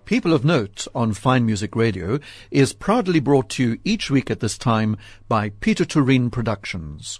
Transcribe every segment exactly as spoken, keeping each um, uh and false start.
People of Note on Fine Music Radio is proudly brought to you each week at this time by Peter Tureen Productions.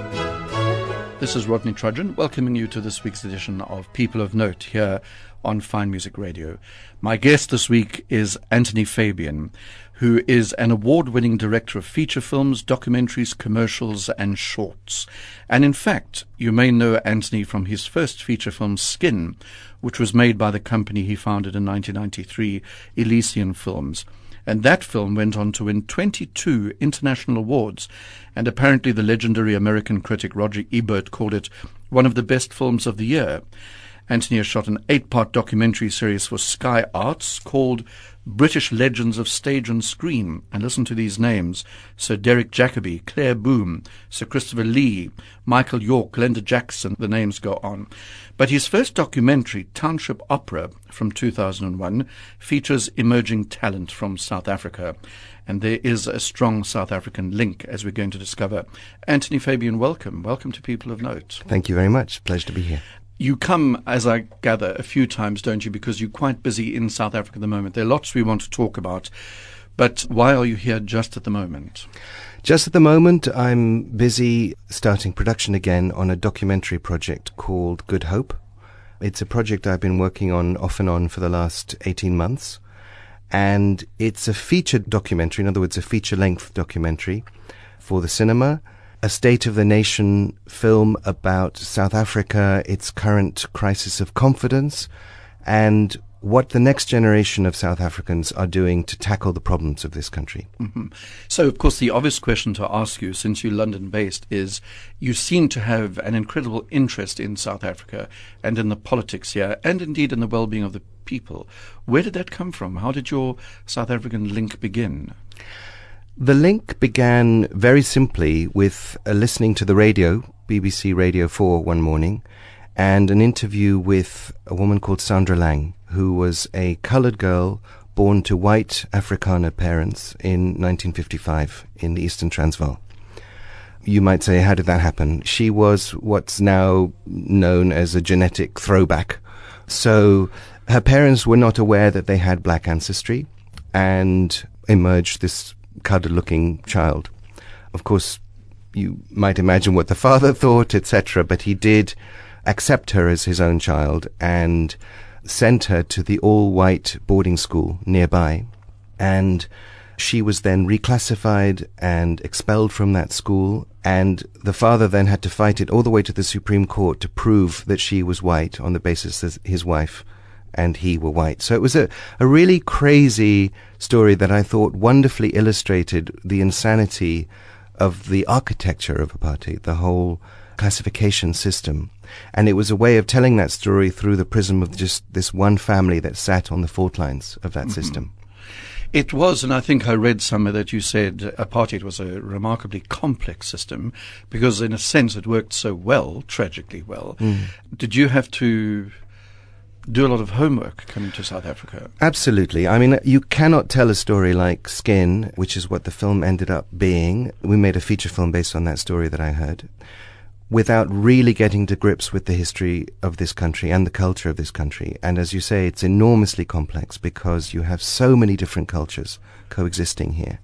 This is Rodney Trudgeon welcoming you to this week's edition of People of Note here on Fine Music Radio. My guest this week is Anthony Fabian, who is an award-winning director of feature films, documentaries, commercials and shorts. And in fact, you may know Anthony from his first feature film, Skin, which was made by the company he founded in nineteen ninety-three, Elysian Films. And that film went on to win twenty-two international awards, and apparently the legendary American critic Roger Ebert called it one of the best films of the year. Anthony has shot an eight-part documentary series for Sky Arts called British Legends of Stage and Screen. And listen to these names: Sir Derek Jacobi, Claire Boom, Sir Christopher Lee, Michael York, Glenda Jackson, the names go on. But his first documentary, Township Opera, from two thousand one, features emerging talent from South Africa. And there is a strong South African link, as we're going to discover. Anthony Fabian, welcome. Welcome to People of Note. Thank you very much. Pleasure to be here. You come, as I gather, a few times, don't you, because you're quite busy in South Africa at the moment. There are lots we want to talk about, but why are you here just at the moment? Just at the moment, I'm busy starting production again on a documentary project called Good Hope. It's a project I've been working on off and on for the last eighteen months, and it's a featured documentary, in other words, a feature-length documentary for the cinema. A state-of-the-nation film about South Africa, its current crisis of confidence, and what the next generation of South Africans are doing to tackle the problems of this country. Mm-hmm. So, of course, the obvious question to ask you, since you're London-based, is you seem to have an incredible interest in South Africa and in the politics here, and indeed in the well-being of the people. Where did that come from? How did your South African link begin? The link began very simply with uh, listening to the radio, B B C Radio four one morning, and an interview with a woman called Sandra Lang, who was a coloured girl born to white Afrikaner parents in nineteen fifty-five in the Eastern Transvaal. You might say, how did that happen? She was what's now known as a genetic throwback. So her parents were not aware that they had black ancestry, and emerged this colored-looking child. Of course, you might imagine what the father thought, et cetera, but he did accept her as his own child and sent her to the all-white boarding school nearby. And she was then reclassified and expelled from that school, and the father then had to fight it all the way to the Supreme Court to prove that she was white on the basis that his wife and he were white. So it was a, a really crazy story that I thought wonderfully illustrated the insanity of the architecture of apartheid, the whole classification system. And it was a way of telling that story through the prism of just this one family that sat on the fault lines of that mm-hmm. system. It was, and I think I read somewhere that you said apartheid was a remarkably complex system because in a sense it worked so well, tragically well. Mm. Did you have to do a lot of homework coming to South Africa? Absolutely. I mean, you cannot tell a story like Skin, which is what the film ended up being. We made a feature film based on that story that I heard, without really getting to grips with the history of this country and the culture of this country. And as you say, it's enormously complex because you have so many different cultures coexisting here.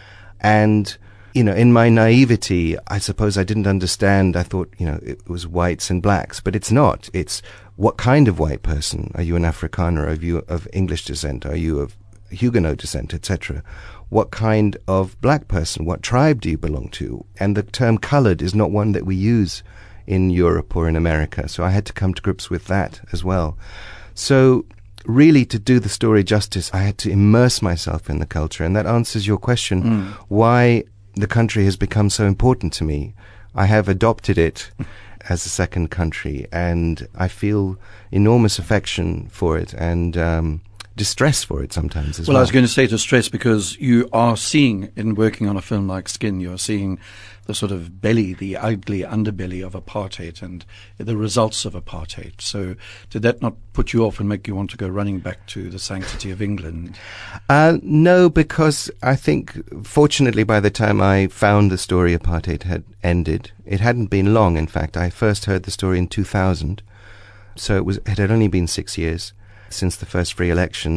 And, you know, in my naivety, I suppose I didn't understand. I thought, you know, it was whites and blacks, but it's not. It's what kind of white person? Are you an Afrikaner? Are you of English descent? Are you of Huguenot descent, et cetera? What kind of black person? What tribe do you belong to? And the term colored is not one that we use in Europe or in America. So I had to come to grips with that as well. So really, to do the story justice, I had to immerse myself in the culture. And that answers your question, mm. why the country has become so important to me. I have adopted it as a second country, and I feel enormous affection for it and um, distress for it sometimes as well. Well, I was going to say distress because you are seeing, in working on a film like Skin, you're seeing the sort of belly, the ugly underbelly of apartheid and the results of apartheid. So did that not put you off and make you want to go running back to the sanctity of England? Uh, no, because I think, fortunately, by the time I found the story, apartheid had ended. It hadn't been long, in fact. I first heard the story in two thousand, so it was it had only been six years since the first free elections.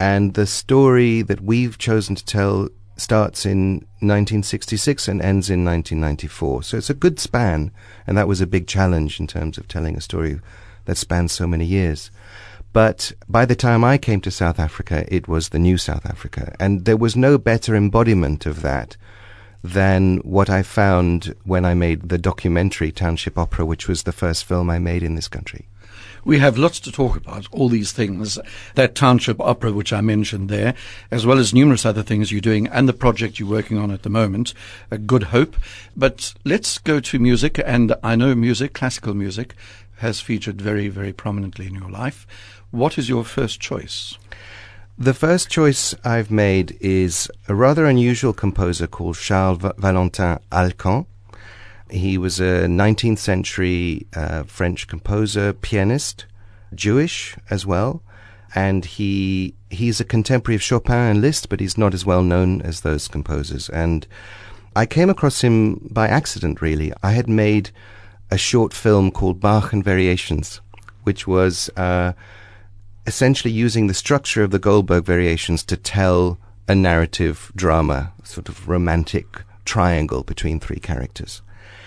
And the story that we've chosen to tell starts in nineteen sixty-six and ends in nineteen ninety-four. So it's a good span, and that was a big challenge in terms of telling a story that spans so many years. But by the time I came to South Africa, it was the new South Africa, and there was no better embodiment of that than what I found when I made the documentary Township Opera, which was the first film I made in this country. We have lots to talk about, all these things, that Township Opera, which I mentioned there, as well as numerous other things you're doing, and the project you're working on at the moment, A Good Hope. But let's go to music, and I know music, classical music, has featured very, very prominently in your life. What is your first choice? The first choice I've made is a rather unusual composer called Charles Valentin Alcan. He was a nineteenth century uh, French composer, pianist, Jewish as well, and he he's a contemporary of Chopin and Liszt, but he's not as well known as those composers. And I came across him by accident, really. I had made a short film called Bach and Variations, which was uh, essentially using the structure of the Goldberg Variations to tell a narrative drama, sort of romantic triangle between three characters.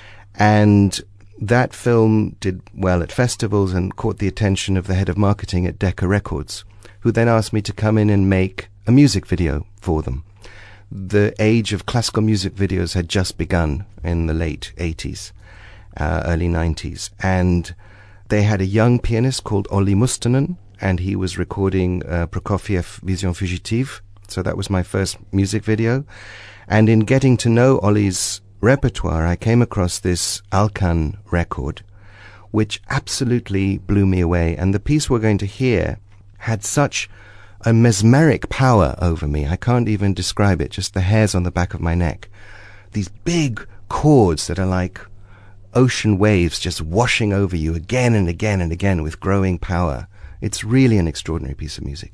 And that film did well at festivals and caught the attention of the head of marketing at Decca Records, who then asked me to come in and make a music video for them. The age of classical music videos had just begun in the late eighties, uh, early nineties, and they had a young pianist called Olli Mustonen, and he was recording uh, Prokofiev Vision Fugitive, so that was my first music video. And in getting to know Olli's repertoire, I came across this Alcan record, which absolutely blew me away. And the piece we're going to hear had such a mesmeric power over me. I can't even describe it, just the hairs on the back of my neck. These big chords that are like ocean waves just washing over you again and again and again with growing power. It's really an extraordinary piece of music.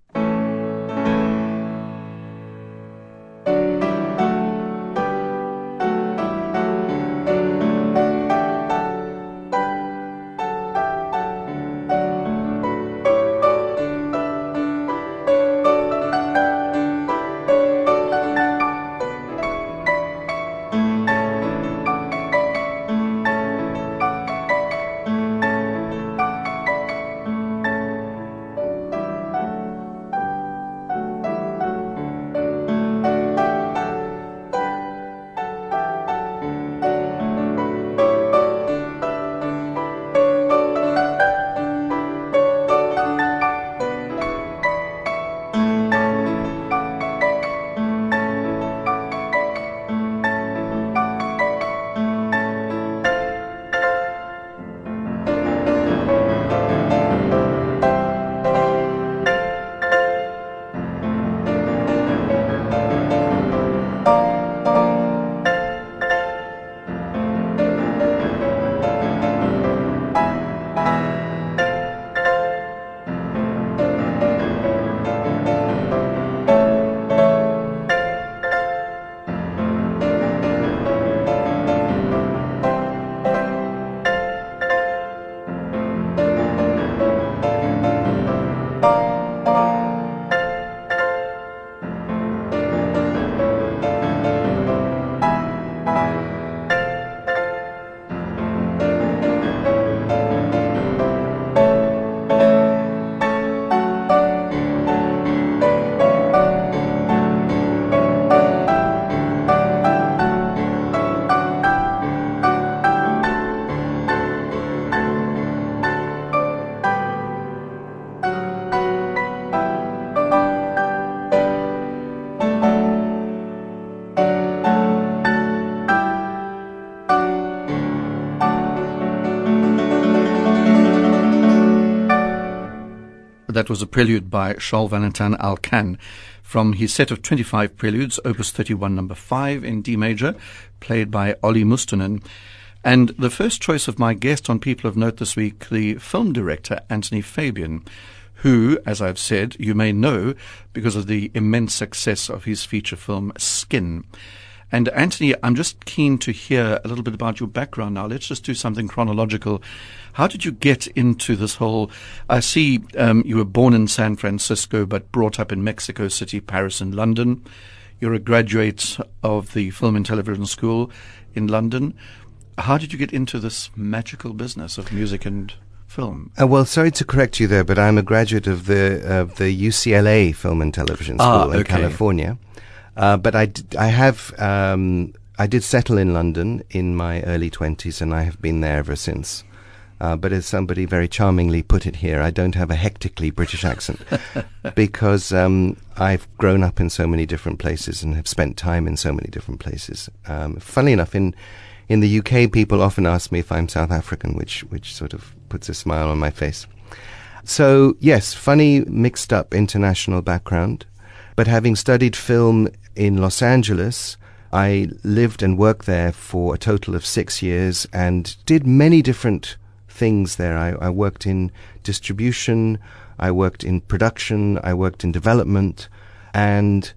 That was a prelude by Charles Valentin Alcan from his set of twenty-five preludes, Opus thirty-one, number five in D major, played by Olli Mustonen. And the first choice of my guest on People of Note this week, the film director Anthony Fabian, who, as I've said, you may know because of the immense success of his feature film Skin. And Anthony, I'm just keen to hear a little bit about your background now. Let's just do something chronological. How did you get into this whole, I see um, you were born in San Francisco but brought up in Mexico City, Paris and London. You're a graduate of the Film and Television School in London. How did you get into this magical business of music and film? Uh, well, sorry to correct you there, but I'm a graduate of the of the U C L A Film and Television School ah, in okay. California. Uh, but I, d- I have um, I did settle in London in my early twenties, and I have been there ever since. Uh, but as somebody very charmingly put it here, I don't have a hectically British accent because um, I've grown up in so many different places and have spent time in so many different places. Um, funnily enough, in in the U K, people often ask me if I'm South African, which which sort of puts a smile on my face. So yes, funny mixed up international background. But having studied film in Los Angeles, I lived and worked there for a total of six years and did many different things there. I, I worked in distribution, I worked in production, I worked in development, and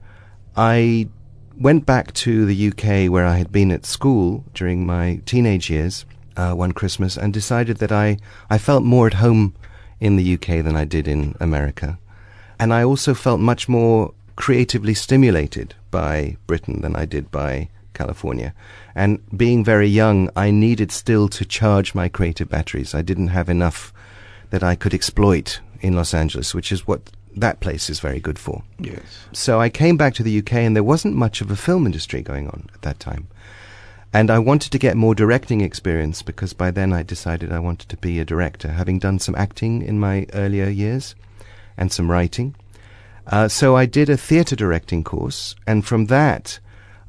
I went back to the U K where I had been at school during my teenage years uh, one Christmas and decided that I, I felt more at home in the U K than I did in America. And I also felt much more creatively stimulated by Britain than I did by California. And being very young, I needed still to charge my creative batteries. I didn't have enough that I could exploit in Los Angeles, which is what that place is very good for. Yes. So I came back to the U K, and there wasn't much of a film industry going on at that time. And I wanted to get more directing experience because by then I decided I wanted to be a director, having done some acting in my earlier years and some writing. Uh, so I did a theatre directing course, and from that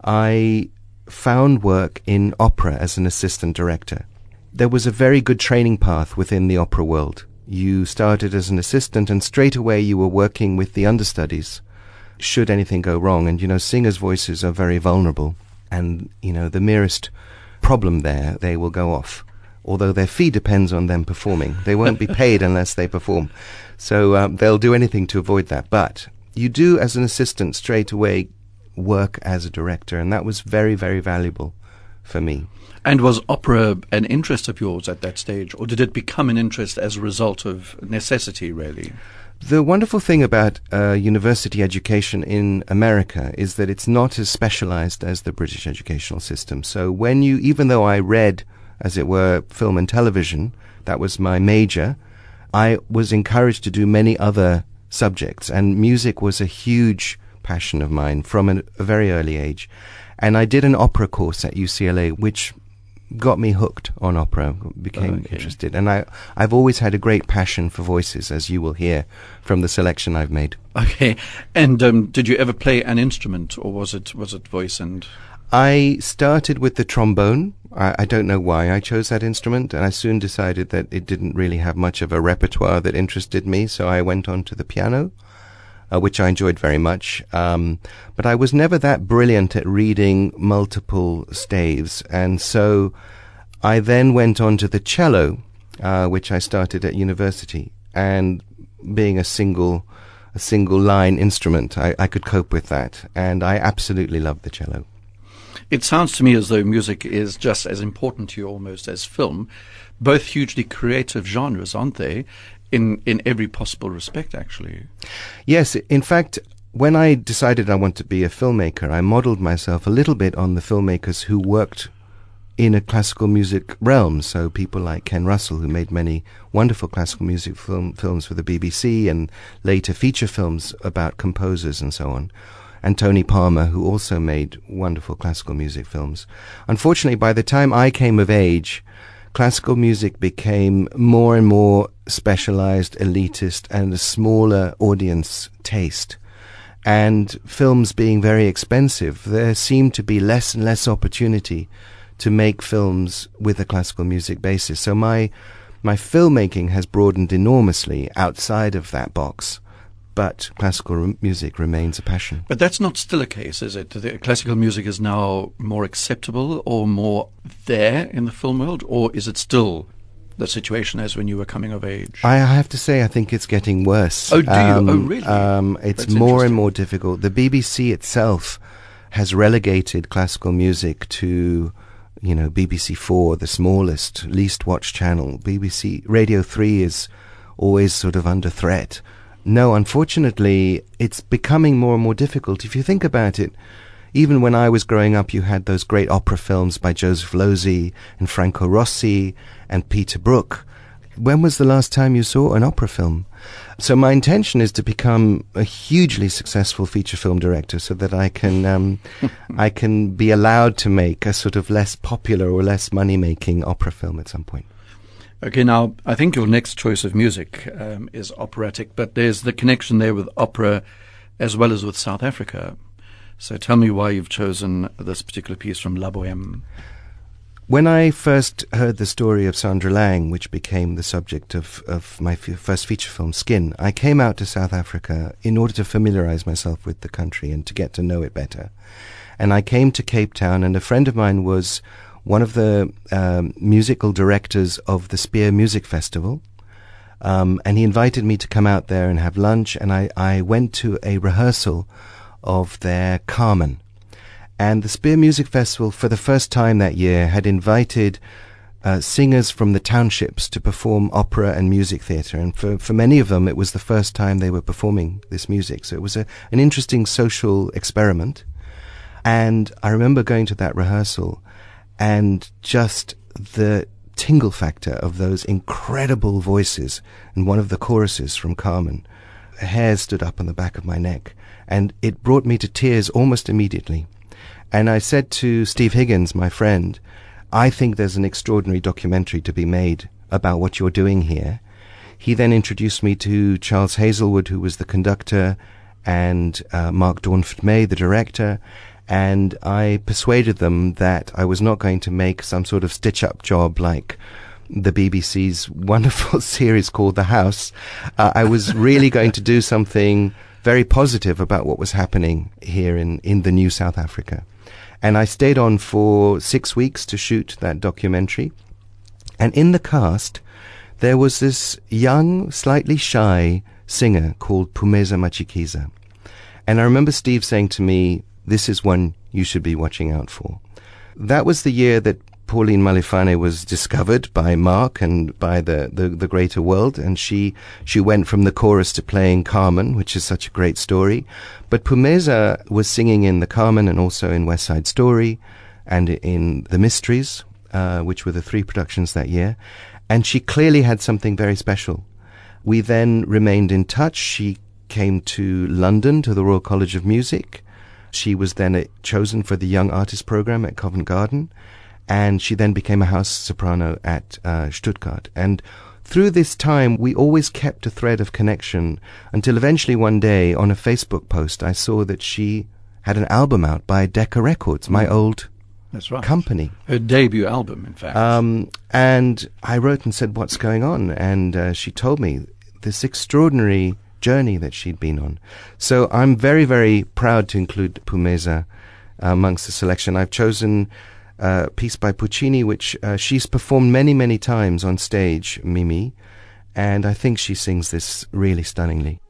I found work in opera as an assistant director. There was a very good training path within the opera world. You started as an assistant, and straight away you were working with the understudies should anything go wrong. And, you know, singers' voices are very vulnerable, and, you know, the merest problem there, they will go off. Although their fee depends on them performing. They won't be paid unless they perform. So um, they'll do anything to avoid that. But you do, as an assistant, straight away work as a director, and that was very, very valuable for me. And was opera an interest of yours at that stage, or did it become an interest as a result of necessity, really? The wonderful thing about uh, university education in America is that it's not as specialized as the British educational system. So when you, even though I read, as it were, film and television, that was my major, I was encouraged to do many other subjects, and music was a huge passion of mine from an, a very early age. And I did an opera course at U C L A, which got me hooked on opera, became okay. interested. And I, I've always had a great passion for voices, as you will hear from the selection I've made. Okay. And um, did you ever play an instrument, or was it was it voice and... I started with the trombone. I, I don't know why I chose that instrument, and I soon decided that it didn't really have much of a repertoire that interested me, so I went on to the piano, uh, which I enjoyed very much. Um, but I was never that brilliant at reading multiple staves, and so I then went on to the cello, uh, which I started at university, and being a single a single line instrument, I, I could cope with that, and I absolutely loved the cello. It sounds to me as though music is just as important to you almost as film, both hugely creative genres, aren't they, in, in every possible respect, actually? Yes, in fact, when I decided I wanted to be a filmmaker, I modeled myself a little bit on the filmmakers who worked in a classical music realm, so people like Ken Russell, who made many wonderful classical music film, films for the B B C and later feature films about composers and so on. And Tony Palmer, who also made wonderful classical music films. Unfortunately, by the time I came of age, classical music became more and more specialized, elitist, and a smaller audience taste. And films being very expensive, there seemed to be less and less opportunity to make films with a classical music basis. So my my filmmaking has broadened enormously outside of that box. But classical re- music remains a passion. But that's not still a case, is it? The classical music is now more acceptable or more there in the film world, or is it still the situation as when you were coming of age? I have to say, I think it's getting worse. Oh, do um, you? Oh, really? Um, it's That's more and more difficult. The B B C itself has relegated classical music to, you know, B B C four, the smallest, least watched channel. B B C Radio three is always sort of under threat. No, unfortunately, it's becoming more and more difficult. If you think about it, even when I was growing up, you had those great opera films by Joseph Losey and Franco Rossi and Peter Brook. When was the last time you saw an opera film? So my intention is to become a hugely successful feature film director so that I can um, I can be allowed to make a sort of less popular or less money-making opera film at some point. Okay, now, I think your next choice of music um, is operatic, but there's the connection there with opera as well as with South Africa. So tell me why you've chosen this particular piece from La Bohème. When I first heard the story of Sandra Lang, which became the subject of, of my f- first feature film, Skin, I came out to South Africa in order to familiarize myself with the country and to get to know it better. And I came to Cape Town, and a friend of mine was one of the um, musical directors of the Spear Music Festival, um, and he invited me to come out there and have lunch, and I, I went to a rehearsal of their Carmen. And the Spear Music Festival, for the first time that year, had invited uh, singers from the townships to perform opera and music theatre, and for, for many of them it was the first time they were performing this music, so it was a, an interesting social experiment. And I remember going to that rehearsal, and just the tingle factor of those incredible voices, and one of the choruses from Carmen, hairs stood up on the back of my neck, and it brought me to tears almost immediately. And I said to Steve Higgins, my friend, I think there's an extraordinary documentary to be made about what you're doing here. He then introduced me to Charles Hazelwood, who was the conductor, and uh, Mark Dawnford-May, the director, and I persuaded them that I was not going to make some sort of stitch-up job like the B B C's wonderful series called The House. Uh, I was really going to do something very positive about what was happening here in, in the new South Africa. And I stayed on for six weeks to shoot that documentary. And in the cast, there was this young, slightly shy singer called Phumeza Matshikiza. And I remember Steve saying to me, this is one you should be watching out for. That was the year that Pauline Malefane was discovered by Mark and by the, the, the greater world, and she she went from the chorus to playing Carmen, which is such a great story. But Phumeza was singing in the Carmen and also in West Side Story and in The Mysteries, uh, which were the three productions that year, and she clearly had something very special. We then remained in touch. She came to London to the Royal College of Music. She was then uh, chosen for the Young Artist Program at Covent Garden, and she then became a house soprano at uh, Stuttgart. And through this time, we always kept a thread of connection until eventually one day on a Facebook post, I saw that she had an album out by Decca Records, my old That's right. company. Her debut album, in fact. Um, and I wrote and said, what's going on? And uh, she told me this extraordinary journey that she'd been on. So I'm very, very proud to include Phumeza uh, amongst the selection. I've chosen Uh, a piece by Puccini, which uh, she's performed many, many times on stage, Mimi, and I think she sings this really stunningly.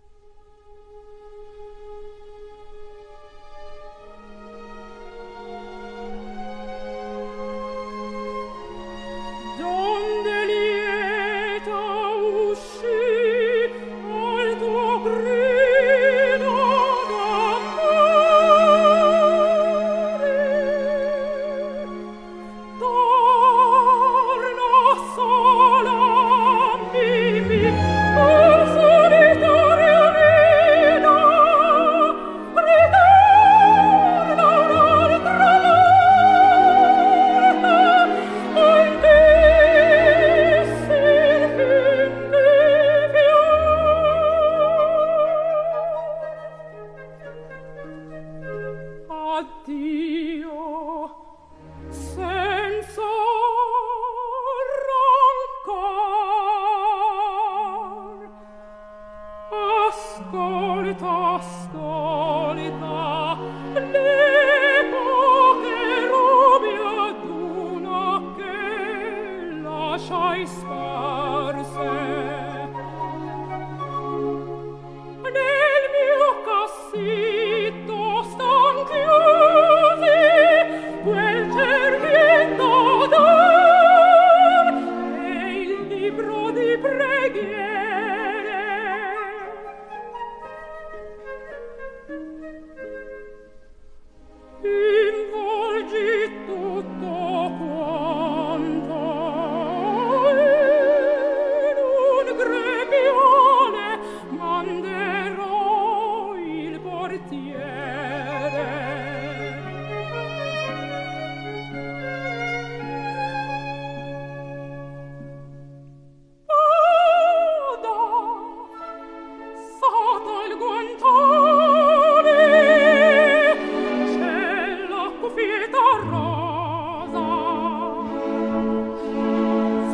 Nel mio cassito stanch'io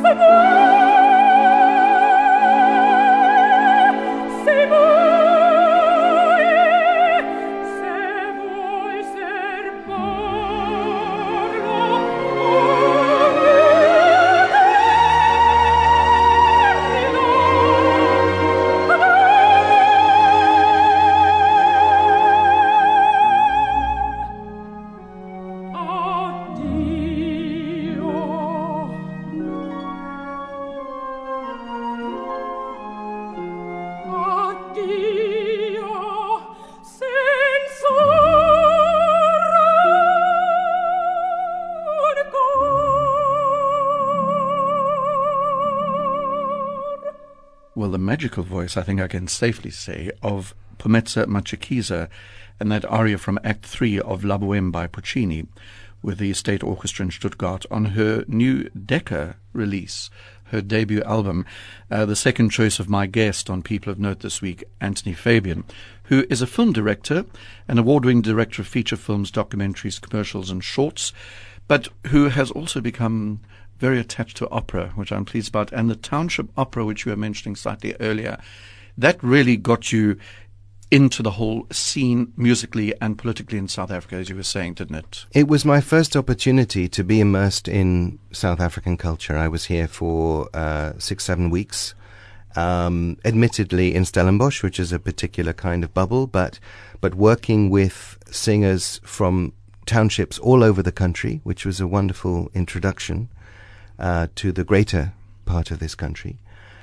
Well, the magical voice, I think I can safely say, of Pomezia Matshikiza and that aria from Act three of La Bohème by Puccini with the State Orchestra in Stuttgart on her new Decca release, her debut album, uh, the second choice of my guest on People of Note this week, Anthony Fabian, who is a film director, an award-winning director of feature films, documentaries, commercials and shorts, but who has also become very attached to opera, which I'm pleased about, and the Township Opera, which you were mentioning slightly earlier. That really got you into the whole scene musically and politically in South Africa, as you were saying, didn't it? It was my first opportunity to be immersed in South African culture. I was here for uh, six, seven weeks, um, admittedly in Stellenbosch, which is a particular kind of bubble, but but working with singers from townships all over the country, which was a wonderful introduction uh, to the greater part of this country,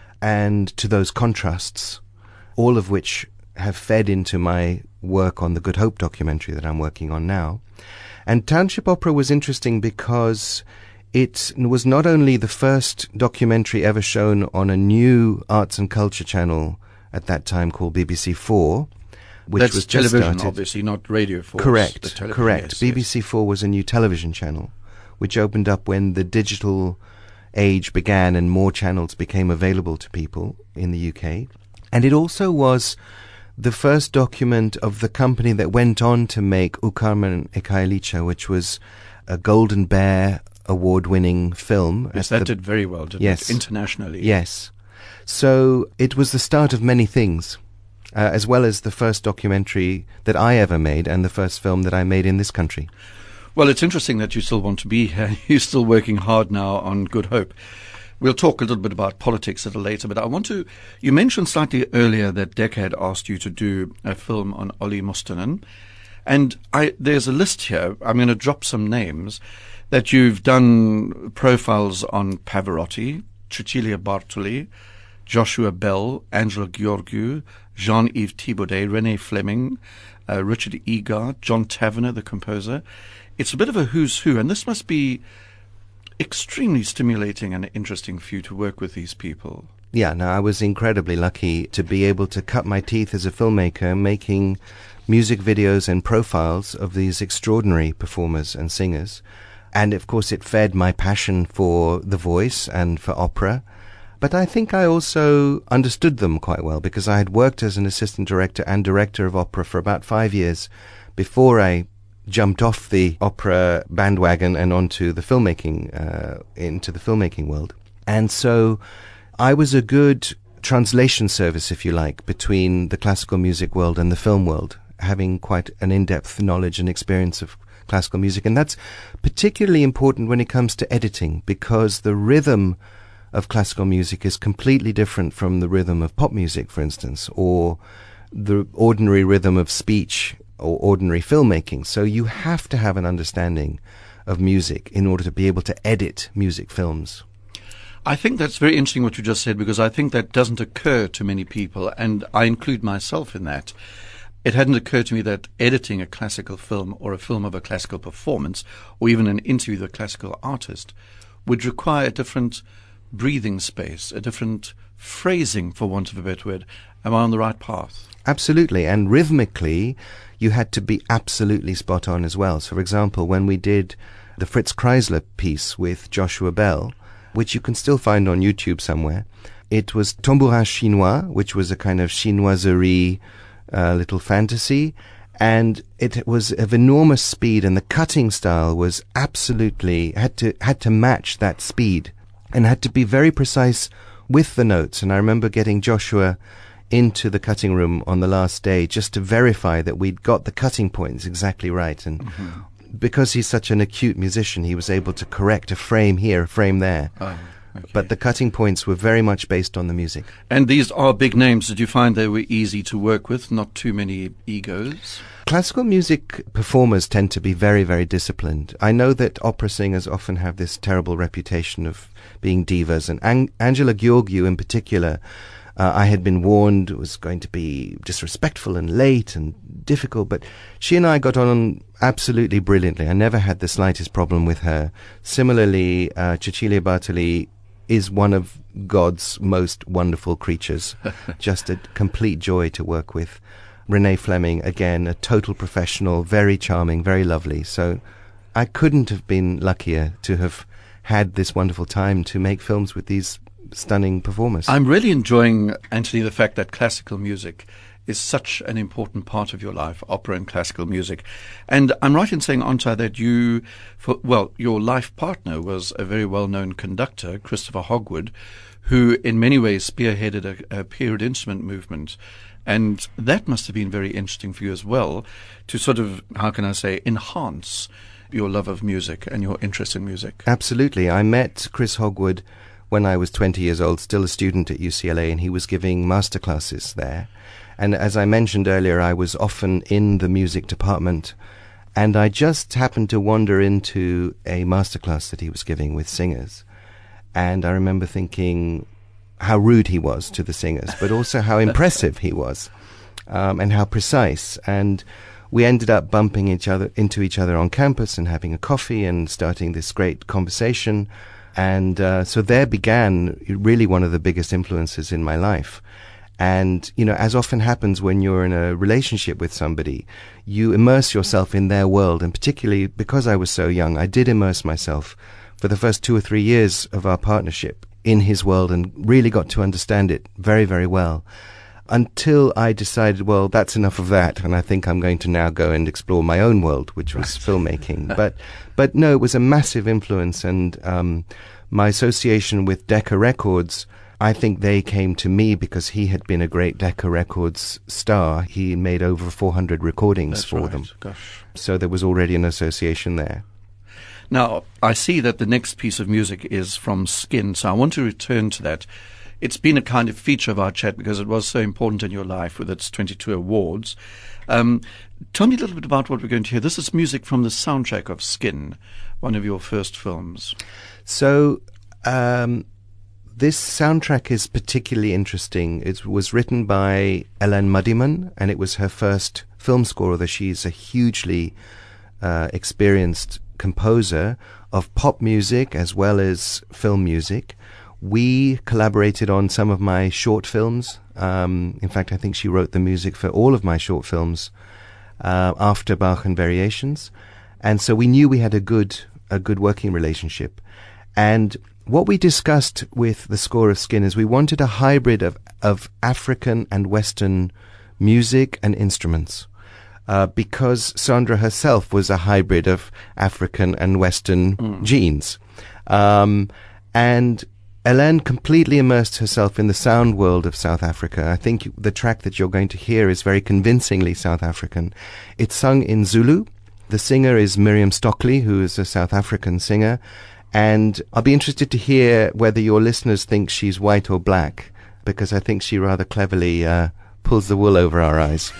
and to those contrasts, all of which have fed into my work on the Good Hope documentary that I'm working on now. And Township Opera was interesting because it was not only the first documentary ever shown on a new arts and culture channel at that time called B B C Four, which That's was just television, started. obviously, not Radio Four. Correct, tele- correct. Yes, B B C yes. Four was a new television channel, which opened up when the digital age began and more channels became available to people in the U K. And it also was the first document of the company that went on to make U Carmen e Kaelicha, which was a Golden Bear award-winning film. Yes, at that the- did very well, didn't Yes. it? Internationally. Yes. So it was the start of many things, uh, as well as the first documentary that I ever made and the first film that I made in this country. Well, it's interesting that you still want to be here. You're still working hard now on Good Hope. We'll talk a little bit about politics a little later, but I want to, you mentioned slightly earlier that Decca had asked you to do a film on Ollie Mustonen. And I, there's a list here. I'm going to drop some names that you've done profiles on Pavarotti, Cecilia Bartoli, Joshua Bell, Angela Gheorghiu, Jean-Yves Thibaudet, René Fleming, uh, Richard Egar, John Tavener, the composer. It's a bit of a who's who, and this must be extremely stimulating and interesting for you to work with these people. Yeah, no, I was incredibly lucky to be able to cut my teeth as a filmmaker making music videos and profiles of these extraordinary performers and singers. And of course it fed my passion for the voice and for opera. But I think I also understood them quite well because I had worked as an assistant director and director of opera for about five years before I jumped off the opera bandwagon and onto the filmmaking, uh, into the filmmaking world. And so I was a good translation service, if you like, between the classical music world and the film world, having quite an in-depth knowledge and experience of classical music. And that's particularly important when it comes to editing, because the rhythm of classical music is completely different from the rhythm of pop music, for instance, or the ordinary rhythm of speech or ordinary filmmaking. So you have to have an understanding of music in order to be able to edit music films. I think that's very interesting what you just said, because I think that doesn't occur to many people, and I include myself in that. It hadn't occurred to me that editing a classical film or a film of a classical performance, or even an interview with a classical artist, would require a different breathing space, a different phrasing, for want of a better word. Am I on the right path? Absolutely. And rhythmically, you had to be absolutely spot on as well. So, for example, when we did the Fritz Kreisler piece with Joshua Bell, which you can still find on YouTube somewhere, it was Tambourin Chinois, which was a kind of chinoiserie uh, little fantasy, and it was of enormous speed, and the cutting style was absolutely, had to, had to match that speed. and had to be very precise with the notes. And I remember getting Joshua into the cutting room on the last day just to verify that we'd got the cutting points exactly right. And mm-hmm. because he's such an acute musician, he was able to correct a frame here, a frame there. Oh, okay. But the cutting points were very much based on the music. And these are big names. Did you find they were easy to work with, not too many egos? Classical music performers tend to be very, very disciplined. I know that opera singers often have this terrible reputation of being divas, and Ang- Angela Gheorghiu in particular, Uh, I had been warned it was going to be disrespectful and late and difficult, but she and I got on absolutely brilliantly. I never had the slightest problem with her. Similarly, uh, Cecilia Bartoli is one of God's most wonderful creatures, just a complete joy to work with. Renee Fleming, again, a total professional, very charming, very lovely. So I couldn't have been luckier to have had this wonderful time to make films with these stunning performers. I'm really enjoying, Anthony, the fact that classical music is such an important part of your life, opera and classical music. And I'm right in saying, Anta, that you, for, well, your life partner was a very well-known conductor, Christopher Hogwood, who in many ways spearheaded a, a period instrument movement. And that must have been very interesting for you as well, to sort of, how can I say, enhance your love of music and your interest in music. Absolutely. I met Chris Hogwood when I was twenty years old, still a student at U C L A, and he was giving masterclasses there. And as I mentioned earlier, I was often in the music department, and I just happened to wander into a masterclass that he was giving with singers. And I remember thinking how rude he was to the singers, but also how impressive he was, um, and how precise. And we ended up bumping each other into each other on campus and having a coffee and starting this great conversation. And uh, so there began really one of the biggest influences in my life. And, you know, as often happens when you're in a relationship with somebody, you immerse yourself in their world. And particularly because I was so young, I did immerse myself for the first two or three years of our partnership in his world and really got to understand it very, very well. Until I decided, well, that's enough of that, and I think I'm going to now go and explore my own world, which was right. filmmaking. But, but no, it was a massive influence, and um, my association with Decca Records, I think they came to me because he had been a great Decca Records star. He made over four hundred recordings that's for right. them. Gosh. So there was already an association there. Now, I see that the next piece of music is from Skin, so I want to return to that. It's been a kind of feature of our chat because it was so important in your life with its twenty-two awards. Um, tell me a little bit about what we're going to hear. This is music from the soundtrack of Skin, one of your first films. So um, this soundtrack is particularly interesting. It was written by Ellen Muddyman, and it was her first film score, although she's a hugely uh, experienced composer of pop music as well as film music. We collaborated on some of my short films. Um, in fact, I think she wrote the music for all of my short films uh, after Bach and Variations. And so we knew we had a good a good working relationship. And what we discussed with the score of Skin is we wanted a hybrid of, of African and Western music and instruments. Uh, because Sandra herself was a hybrid of African and Western mm. genes. Um, and Hélène completely immersed herself in the sound world of South Africa. I think the track that you're going to hear is very convincingly South African. It's sung in Zulu. The singer is Miriam Stockley, who is a South African singer. And I'll be interested to hear whether your listeners think she's white or black, because I think she rather cleverly uh, pulls the wool over our eyes.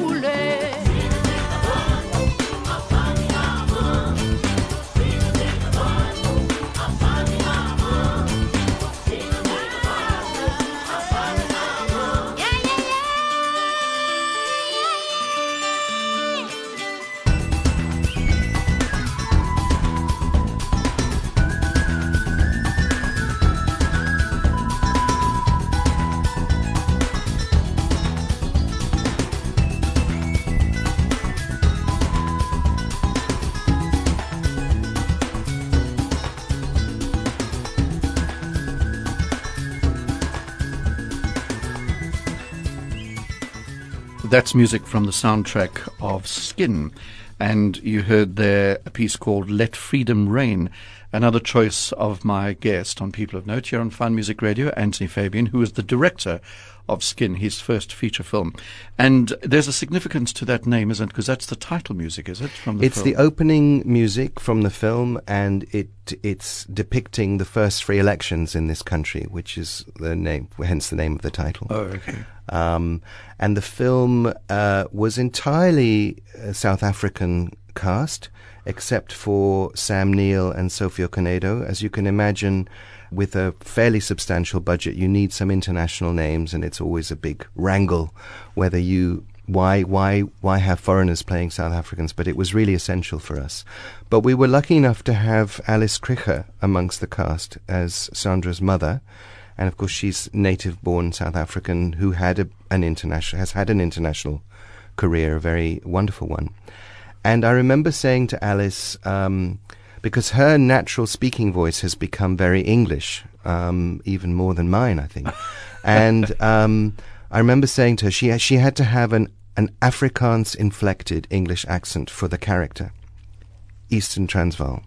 That's music from the soundtrack of Skin. And you heard there a piece called Let Freedom Reign, another choice of my guest on People of Note here on Fine Music Radio, Anthony Fabian, who is the director of Skin, his first feature film. And there's a significance to that name, isn't it? Because that's the title music, is it? From the it's film? the opening music from the film, and it it's depicting the first free elections in this country, which is the name, hence the name of the title. Oh, okay. Um, and the film uh, was entirely a South African cast, except for Sam Neill and Sophie Okonedo. As you can imagine, with a fairly substantial budget, you need some international names, and it's always a big wrangle whether you why why why have foreigners playing South Africans. But it was really essential for us. But we were lucky enough to have Alice Krige amongst the cast as Sandra's mother. And of course, she's native-born South African who had a, an international has had an international career, a very wonderful one. And I remember saying to Alice, um, because her natural speaking voice has become very English, um, even more than mine, I think. and um, I remember saying to her, she she had to have an an Afrikaans-inflected English accent for the character, Eastern Transvaal,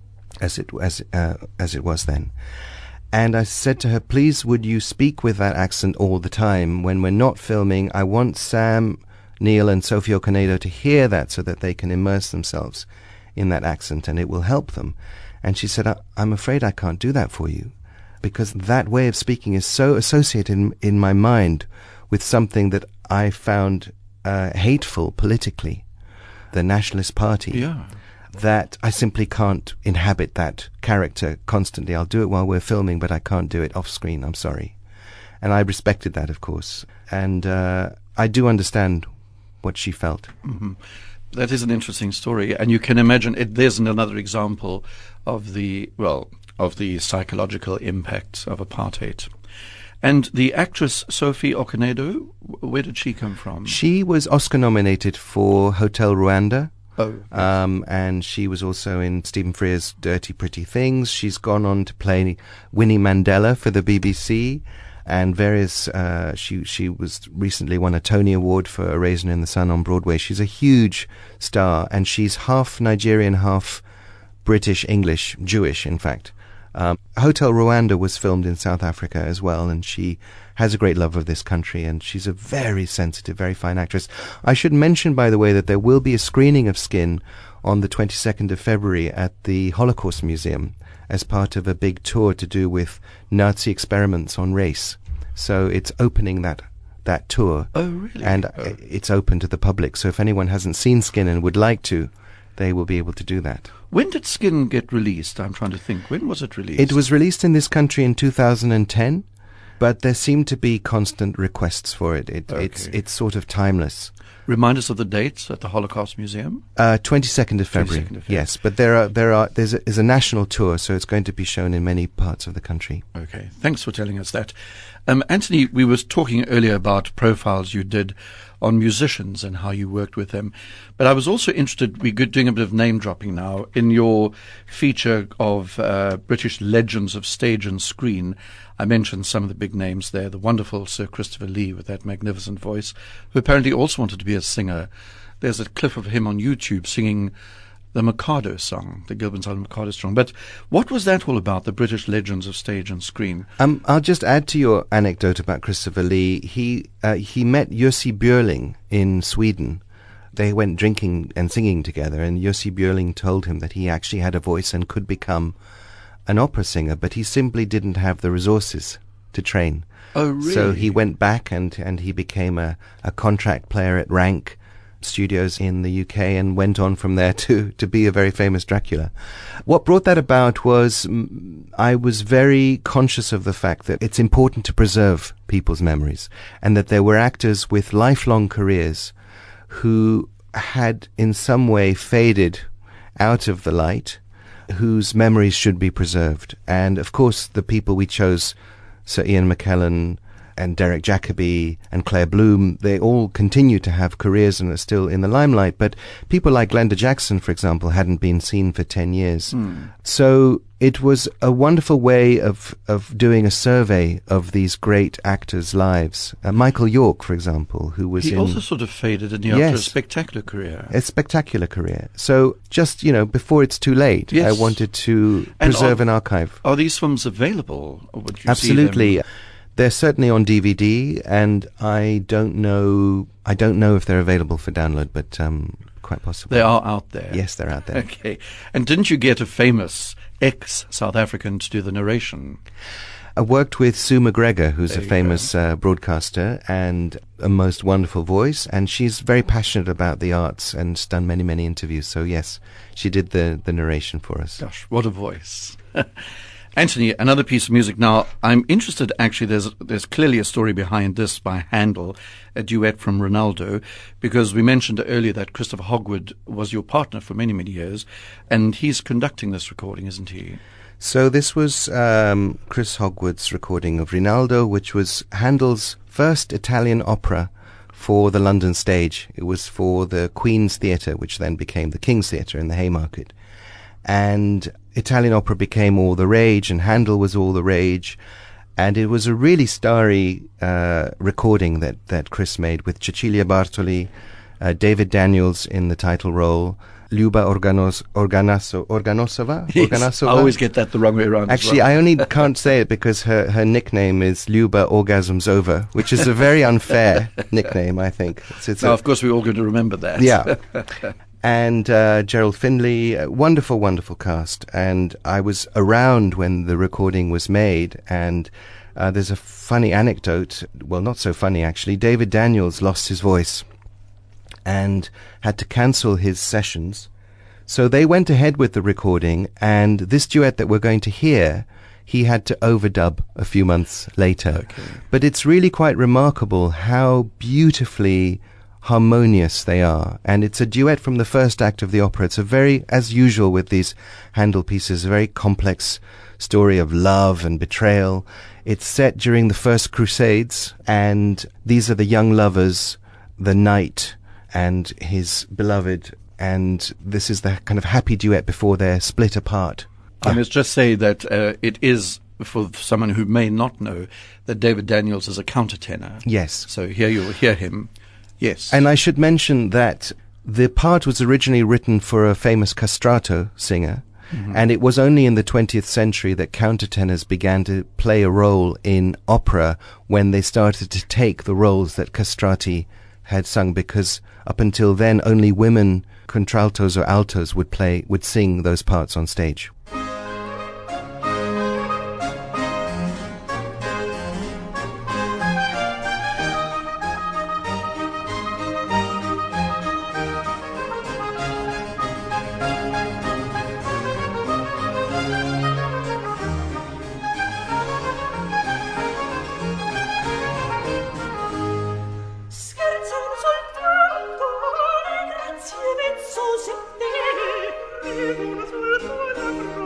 as it as uh, as it was then. And I said to her, please, would you speak with that accent all the time? When we're not filming, I want Sam Neill and Sophie Okonedo to hear that so that they can immerse themselves in that accent and it will help them. And she said, I- I'm afraid I can't do that for you, because that way of speaking is so associated in, in my mind with something that I found uh, hateful politically, the Nationalist Party. Yeah. That I simply can't inhabit that character constantly. I'll do it while we're filming, but I can't do it off screen. I'm sorry. And I respected that, of course. And uh, I do understand what she felt. Mm-hmm. That is an interesting story. And you can imagine it, there's another example of the, well, of the psychological impact of apartheid. And the actress Sophie Okonedo, where did she come from? She was Oscar nominated for Hotel Rwanda. Oh, um, and she was also in Stephen Frears' Dirty Pretty Things. She's gone on to play Winnie Mandela for the B B C, and various. Uh, she she was recently won a Tony Award for A Raisin in the Sun on Broadway. She's a huge star, and she's half Nigerian, half British, English, Jewish, in fact. Um, Hotel Rwanda was filmed in South Africa as well, and she has a great love of this country, and she's a very sensitive, very fine actress. I should mention, by the way, that there will be a screening of Skin on the twenty-second of February at the Holocaust Museum as part of a big tour to do with Nazi experiments on race. So it's opening that that tour. Oh, really? And oh. it's open to the public, so if anyone hasn't seen Skin and would like to, they will be able to do that. When did Skin get released? I'm trying to think. When was it released? It was released in this country in two thousand ten, but there seem to be constant requests for it. it okay. It's it's sort of timeless. Remind us of the dates at the Holocaust Museum. Uh, twenty-second of February. twenty-second of February. Yes, but there are there are there's a, there's a national tour, so it's going to be shown in many parts of the country. Okay, thanks for telling us that. Um, Anthony, we were talking earlier about profiles you did on musicians and how you worked with them. But I was also interested, we're doing a bit of name dropping now, in your feature of uh, British legends of stage and screen. I mentioned some of the big names there, the wonderful Sir Christopher Lee with that magnificent voice, who apparently also wanted to be a singer. There's a clip of him on YouTube singing the Mikado song, the Gilbert and Sullivan Mikado song. But what was that all about, the British legends of stage and screen? Um, I'll just add to your anecdote about Christopher Lee. He uh, he met Jussi Björling in Sweden. They went drinking and singing together, and Jussi Björling told him that he actually had a voice and could become an opera singer, but he simply didn't have the resources to train. Oh, really? So he went back and, and he became a, a contract player at Rank studios in the U K and went on from there to, to be a very famous Dracula. What brought that about was mm, I was very conscious of the fact that it's important to preserve people's memories, and that there were actors with lifelong careers who had in some way faded out of the light, whose memories should be preserved. And of course the people we chose, Sir Ian McKellen and Derek Jacobi and Claire Bloom, they all continue to have careers and are still in the limelight. But people like Glenda Jackson, for example, hadn't been seen for ten years. Mm. So it was a wonderful way of, of doing a survey of these great actors' lives. Uh, Michael York, for example, who was he in... also sort of faded, and he yes, after a spectacular career. A spectacular career. So just, you know, before it's too late, yes. I wanted to and preserve are, an archive. Are these films available? Or would you Absolutely. See them? They're certainly on D V D, and I don't know. I don't know if they're available for download, but um, quite possibly they are out there. Yes, they're out there. Okay. And didn't you get a famous ex-South African to do the narration? I worked with Sue McGregor, who's there a famous uh, broadcaster and a most wonderful voice, and she's very passionate about the arts and has done many, many interviews. So yes, she did the the narration for us. Gosh, what a voice! Anthony, another piece of music. Now, I'm interested, actually, there's there's clearly a story behind this by Handel, a duet from Ronaldo, because we mentioned earlier that Christopher Hogwood was your partner for many, many years, and he's conducting this recording, isn't he? So this was um, Chris Hogwood's recording of Rinaldo, which was Handel's first Italian opera for the London stage. It was for the Queen's Theatre, which then became the King's Theatre in the Haymarket. And Italian opera became all the rage, and Handel was all the rage. And it was a really starry uh, recording that, that Chris made with Cecilia Bartoli, uh, David Daniels in the title role, Luba Organos, Organaso, Organosova? Yes, Organosova? I always get that the wrong way around. Actually, well. I only can't say it because her, her nickname is Luba Orgasms Over, which is a very unfair nickname, I think. It's, it's now, a, of course, we're all going to remember that. Yeah. And uh, Gerald Finley, a wonderful, wonderful cast. And I was around when the recording was made, and uh, there's a funny anecdote. Well, not so funny, actually. David Daniels lost his voice and had to cancel his sessions. So they went ahead with the recording, and this duet that we're going to hear, he had to overdub a few months later. Okay. But it's really quite remarkable how beautifully harmonious they are. And it's a duet from the first act of the opera. It's a very, as usual with these Handel pieces, a very complex story of love and betrayal. It's set during the First Crusades, and these are the young lovers, the knight and his beloved, and this is the kind of happy duet before they're split apart. I must just say that uh, it is, for someone who may not know, that David Daniels is a countertenor. Yes. So here you'll hear him. Yes. And I should mention that the part was originally written for a famous castrato singer, mm-hmm. and it was only in the twentieth century that countertenors began to play a role in opera when they started to take the roles that castrati had sung, because up until then only women contraltos or altos would play would sing those parts on stage. Vivono sul tuo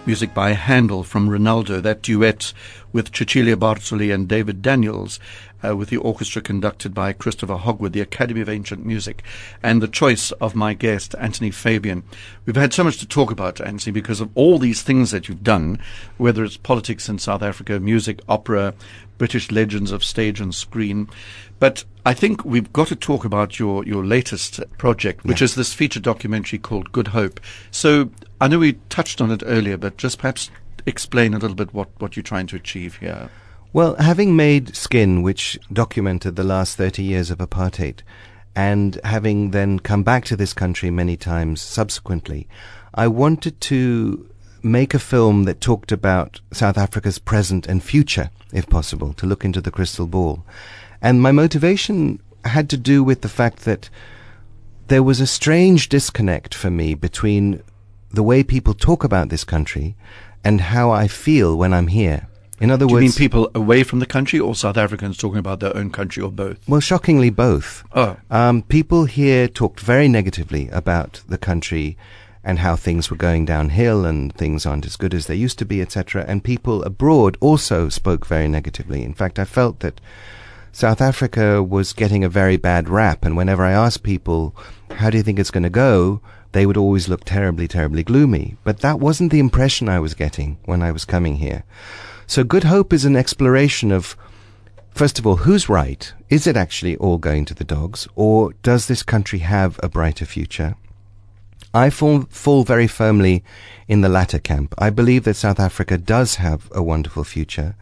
music by Handel from Ronaldo, that duet with Cecilia Bartoli and David Daniels, uh, with the orchestra conducted by Christopher Hogwood, the Academy of Ancient Music, and the choice of my guest, Anthony Fabian. We've had so much to talk about, Anthony, because of all these things that you've done, whether it's politics in South Africa, music, opera, British legends of stage and screen. But I think we've got to talk about your, your latest project, which yeah. is this feature documentary called Good Hope. So I know we touched on it earlier, but just perhaps explain a little bit what, what you're trying to achieve here. Well, having made Skin, which documented the last thirty years of apartheid, and having then come back to this country many times subsequently, I wanted to make a film that talked about South Africa's present and future, if possible, to look into the crystal ball. And my motivation had to do with the fact that there was a strange disconnect for me between the way people talk about this country and how I feel when I'm here. In other Do words, you mean people away from the country or South Africans talking about their own country, or both? Well, shockingly both. Oh. Um, people here talked very negatively about the country and how things were going downhill and things aren't as good as they used to be, et cetera. And people abroad also spoke very negatively. In fact, I felt that South Africa was getting a very bad rap, and whenever I asked people, how do you think it's going to go, they would always look terribly, terribly gloomy. But that wasn't the impression I was getting when I was coming here. So Good Hope is an exploration of, first of all, who's right? Is it actually all going to the dogs, or does this country have a brighter future? I fall, fall very firmly in the latter camp. I believe that South Africa does have a wonderful future,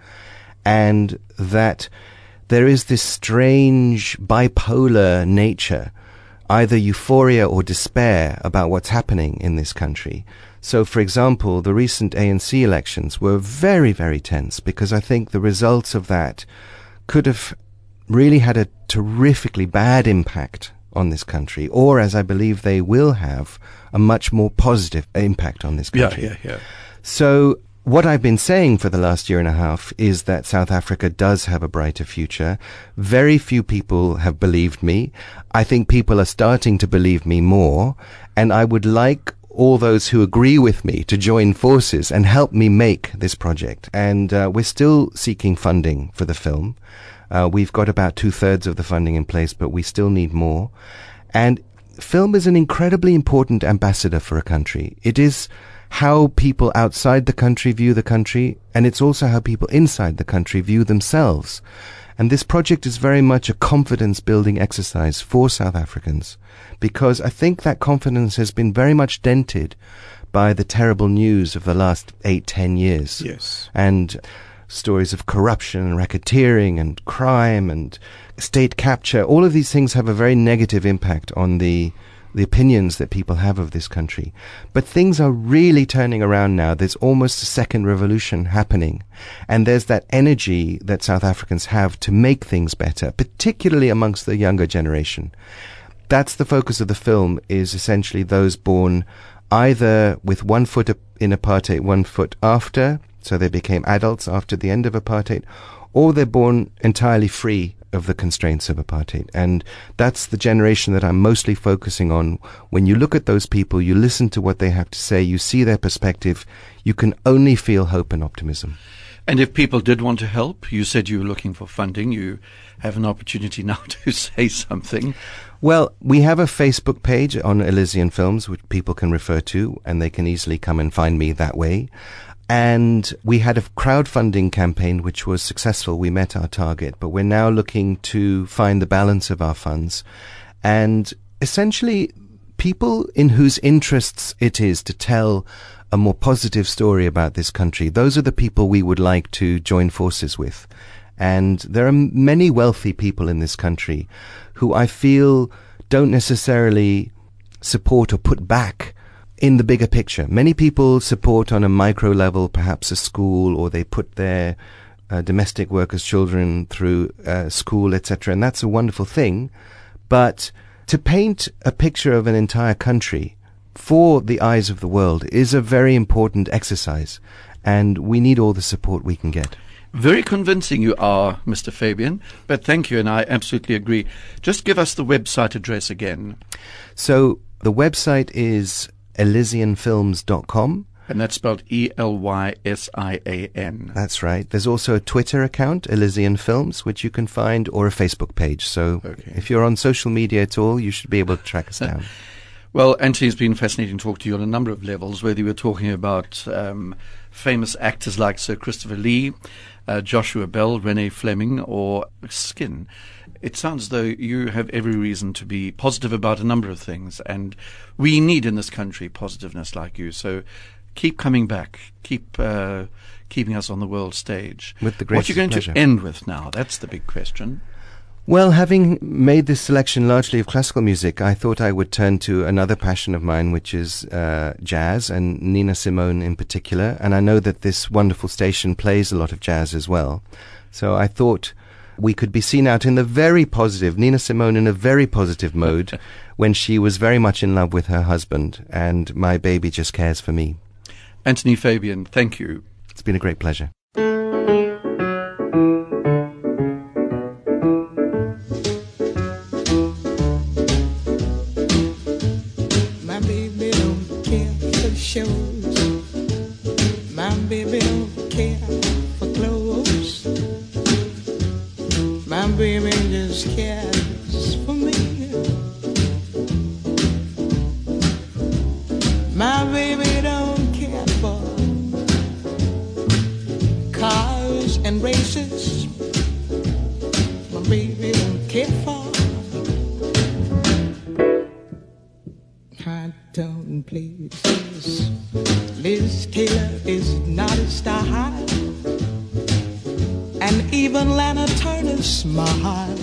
and that there is this strange bipolar nature, either euphoria or despair about what's happening in this country. So, for example, the recent A N C elections were very, very tense, because I think the results of that could have really had a terrifically bad impact on this country, or, as I believe they will have, a much more positive impact on this country. Yeah, yeah, yeah. So what I've been saying for the last year and a half is that South Africa does have a brighter future. Very few people have believed me. I think people are starting to believe me more, and I would like all those who agree with me to join forces and help me make this project. And uh, we're still seeking funding for the film. Uh, we've got about two-thirds of the funding in place, but we still need more. And film is an incredibly important ambassador for a country. It is how people outside the country view the country, and it's also how people inside the country view themselves. And this project is very much a confidence-building exercise for South Africans, because I think that confidence has been very much dented by the terrible news of the last eight, ten years. Yes. And stories of corruption and racketeering and crime and state capture. All of these things have a very negative impact on the the opinions that people have of this country. But things are really turning around now. There's almost a second revolution happening. And there's that energy that South Africans have to make things better, particularly amongst the younger generation. That's the focus of the film, is essentially those born either with one foot in apartheid, one foot after, so they became adults after the end of apartheid, or they're born entirely free of the constraints of apartheid. And that's the generation that I'm mostly focusing on. When you look at those people, you listen to what they have to say, you see their perspective, you can only feel hope and optimism. And if people did want to help, you said you were looking for funding, you have an opportunity now to say something. Well, we have a Facebook page on Elysian Films, which people can refer to, and they can easily come and find me that way. And we had a crowdfunding campaign which was successful. We met our target, but we're now looking to find the balance of our funds. And essentially, people in whose interests it is to tell a more positive story about this country, those are the people we would like to join forces with. And there are many wealthy people in this country who I feel don't necessarily support or put back in the bigger picture. Many people support on a micro level, perhaps a school, or they put their uh, domestic workers' children through uh, school, et cetera. And that's a wonderful thing. But to paint a picture of an entire country for the eyes of the world is a very important exercise. And we need all the support we can get. Very convincing you are, Mister Fabian, but thank you, and I absolutely agree. Just give us the website address again. So the website is elysian films dot com. And that's spelled E L Y S I A N. That's right. There's also a Twitter account, Elysian Films, which you can find, or a Facebook page. So okay. If you're on social media at all, you should be able to track us down. Well, Anthony, it's been fascinating to talk to you on a number of levels, whether you were talking about um, famous actors like Sir Christopher Lee, uh, Joshua Bell, Renee Fleming, or Skin. It sounds as though you have every reason to be positive about a number of things, and we need in this country positiveness like you. So keep coming back. Keep uh, keeping us on the world stage. With the greatest What are you going pleasure. to end with now? That's the big question. Well, having made this selection largely of classical music, I thought I would turn to another passion of mine, which is uh, jazz, and Nina Simone in particular. And I know that this wonderful station plays a lot of jazz as well. So I thought we could be seen out in the very positive, Nina Simone in a very positive mode, when she was very much in love with her husband, and My Baby Just Cares for Me. Anthony Fabian, thank you. It's been a great pleasure. Liz Taylor is not a style, and even Lana Turner's smile,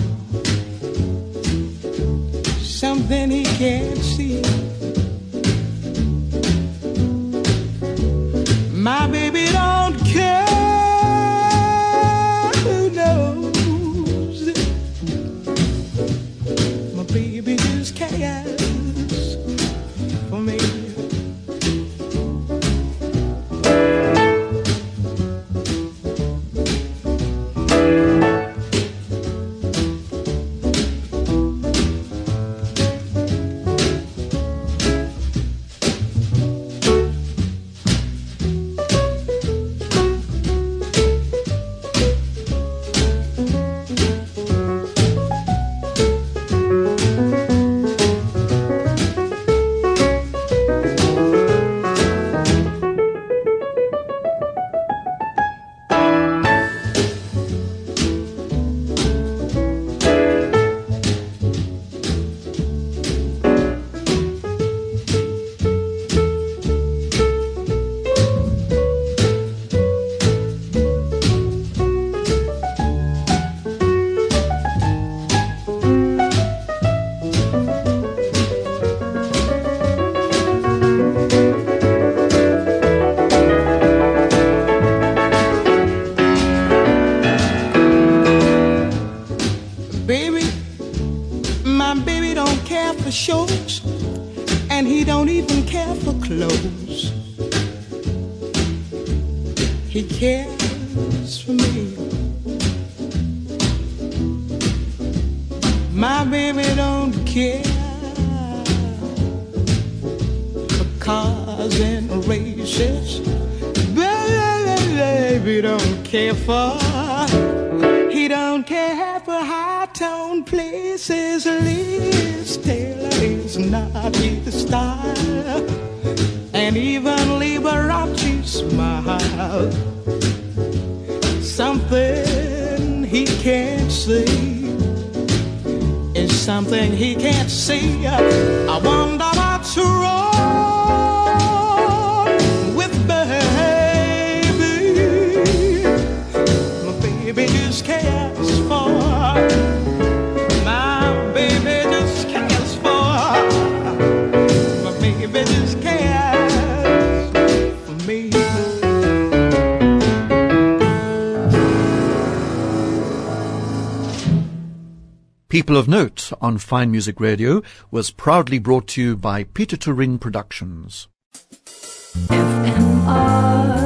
something he can't see. My baby don't care who knows. My baby just cares for me. Shows, and he don't even care for clothes. He cares for me. My baby don't care for cars and races. Baby don't care for. He don't care for high-tone places. Liz Taylor is not his style, and even Liberace smile. Something he can't see is something he can't see. I wonder what's wrong with baby. My baby just cares for. My baby just cares for. My baby just cares for me. People of Note on Fine Music Radio was proudly brought to you by Peter Turin Productions. F M R